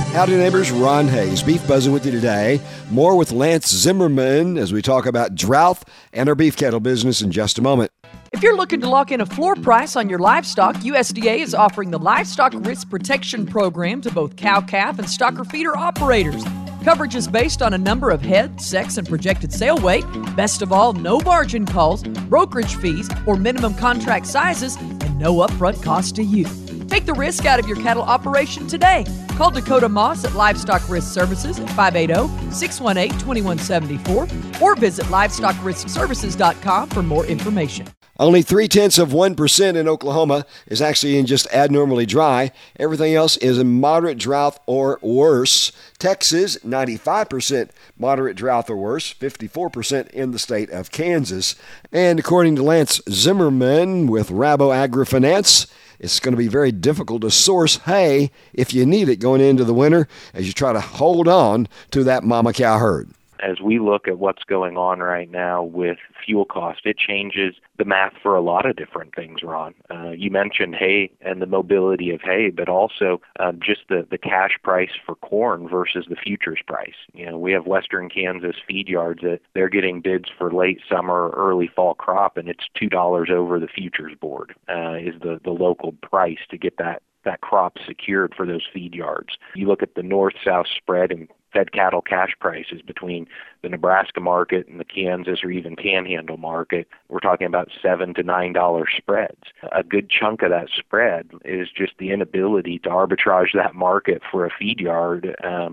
Howdy neighbors, Ron Hayes, Beef Buzzing with you today. More with Lance Zimmerman as we talk about drought and our beef cattle business in just a moment. If you're looking to lock in a floor price on your livestock, USDA is offering the Livestock Risk Protection Program to both cow-calf and stocker feeder operators. Coverage is based on a number of head, sex, and projected sale weight. Best of all, no margin calls, brokerage fees, or minimum contract sizes, and no upfront cost to you. Take the risk out of your cattle operation today. Call Dakota Moss at Livestock Risk Services at 580-618-2174 or visit livestockriskservices.com for more information. Only 0.3% in Oklahoma is actually in just abnormally dry. Everything else is in moderate drought or worse. Texas, 95% moderate drought or worse, 54% in the state of Kansas. And according to Lance Zimmerman with Rabo AgriFinance, it's going to be very difficult to source hay if you need it going into the winter as you try to hold on to that mama cow herd. As we look at what's going on right now with fuel cost, it changes the math for a lot of different things, Ron. You mentioned hay and the mobility of hay, but also just the cash price for corn versus the futures price. You know, we have Western Kansas feed yards that they're getting bids for late summer, early fall crop, and it's $2 over the futures board is the local price to get that crop secured for those feed yards. You look at the north-south spread and fed cattle cash prices between the Nebraska market and the Kansas or even Panhandle market, we're talking about $7 to $9 spreads. A good chunk of that spread is just the inability to arbitrage that market for a feed yard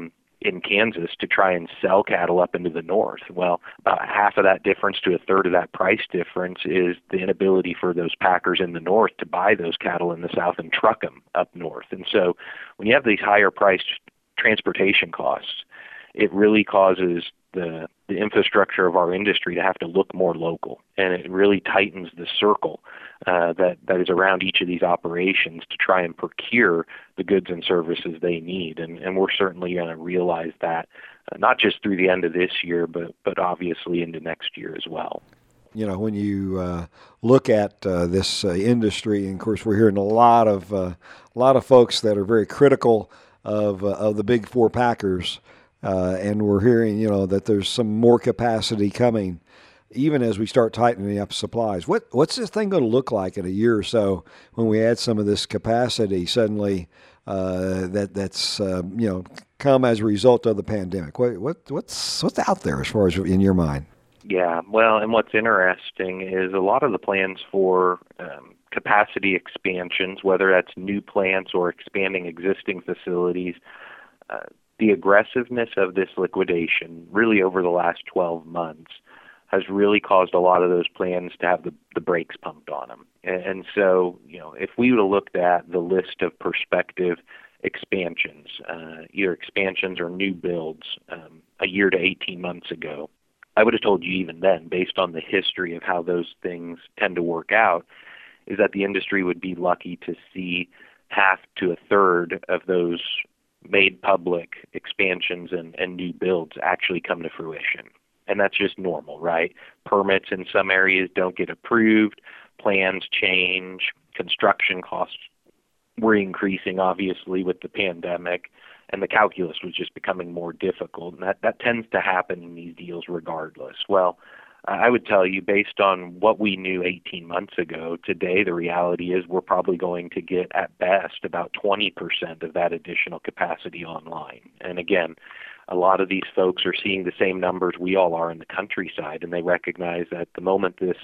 in Kansas to try and sell cattle up into the north. Well, about half of that difference to a third of that price difference is the inability for those packers in the north to buy those cattle in the south and truck them up north. And so when you have these higher priced transportation costs, it really causes the infrastructure of our industry to have to look more local, and it really tightens the circle that is around each of these operations to try and procure the goods and services they need. And we're certainly going to realize that not just through the end of this year, but obviously into next year as well. You know, when you look at this industry, and of course we're hearing a lot of folks that are very critical of the big four packers, and we're hearing, you know, that there's some more capacity coming, even as we start tightening up supplies. What's this thing going to look like in a year or so when we add some of this capacity suddenly that's come as a result of the pandemic? What's out there as far as in your mind? Yeah, well, and what's interesting is a lot of the plans for capacity expansions, whether that's new plants or expanding existing facilities, the aggressiveness of this liquidation really over the last 12 months has really caused a lot of those plans to have the brakes pumped on them. And so, you know, if we would have looked at the list of prospective expansions, either expansions or new builds a year to 18 months ago, I would have told you even then, based on the history of how those things tend to work out, is that the industry would be lucky to see half to a third of those made public expansions and new builds actually come to fruition. And that's just normal, right? Permits in some areas don't get approved, plans change, construction costs were increasing, obviously, with the pandemic, and the calculus was just becoming more difficult. And that tends to happen in these deals regardless. Well, I would tell you, based on what we knew 18 months ago, today the reality is we're probably going to get, at best, about 20% of that additional capacity online. And again, a lot of these folks are seeing the same numbers we all are in the countryside, and they recognize that the moment this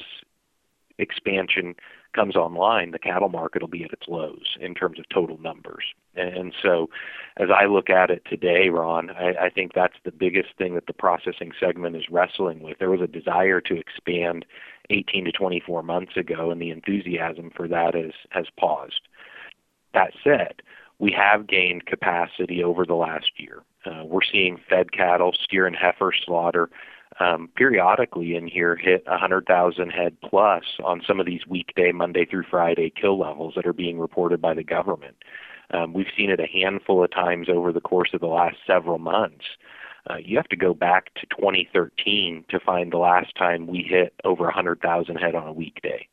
expansion comes online, the cattle market will be at its lows in terms of total numbers. And so as I look at it today, Ron, I think that's the biggest thing that the processing segment is wrestling with. There was a desire to expand 18 to 24 months ago, and the enthusiasm for that has paused. That said, we have gained capacity over the last year. We're seeing fed cattle, steer and heifer slaughter periodically in here hit 100,000 head plus on some of these weekday Monday through Friday kill levels that are being reported by the government. We've seen it a handful of times over the course of the last several months. You have to go back to 2013 to find the last time we hit over 100,000 head on a weekday.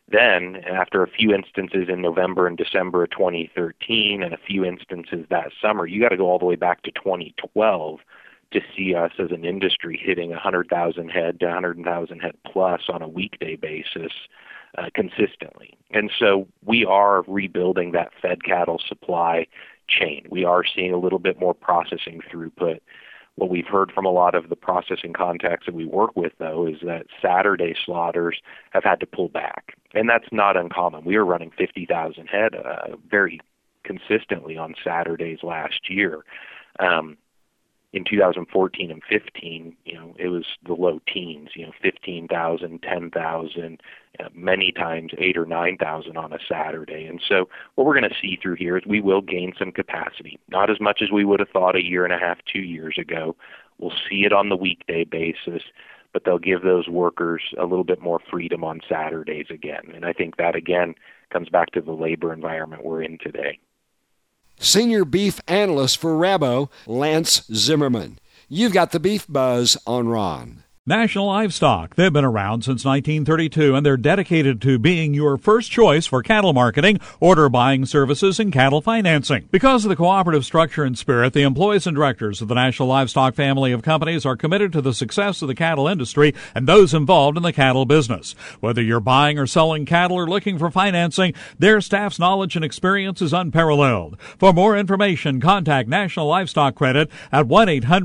Then, after a few instances in November and December of 2013 and a few instances that summer, you got to go all the way back to 2012 to see us as an industry hitting 100,000 head to 100,000 head plus on a weekday basis consistently. And so we are rebuilding that fed cattle supply chain. We are seeing a little bit more processing throughput. What we've heard from a lot of the processing contacts that we work with, though, is that Saturday slaughters have had to pull back. And that's not uncommon. We were running 50,000 head very consistently on Saturdays last year. In 2014 and 15, it was the low teens, 15,000, 10,000, many times 8,000 or 9,000 on a Saturday. And so what we're going to see through here is we will gain some capacity, not as much as we would have thought a year and a half, 2 years ago. We'll see it on the weekday basis, but they'll give those workers a little bit more freedom on Saturdays again. And I think that, again, comes back to the labor environment we're in today. Senior Beef Analyst for Rabo, Lance Zimmerman. You've got the Beef Buzz on Ron. National Livestock. They've been around since 1932, and they're dedicated to being your first choice for cattle marketing, order buying services, and cattle financing. Because of the cooperative structure and spirit, the employees and directors of the National Livestock family of companies are committed to the success of the cattle industry and those involved in the cattle business. Whether you're buying or selling cattle or looking for financing, their staff's knowledge and experience is unparalleled. For more information, contact National Livestock Credit at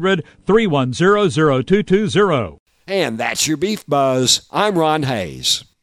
1-800-310-0220. And that's your Beef Buzz. I'm Ron Hayes.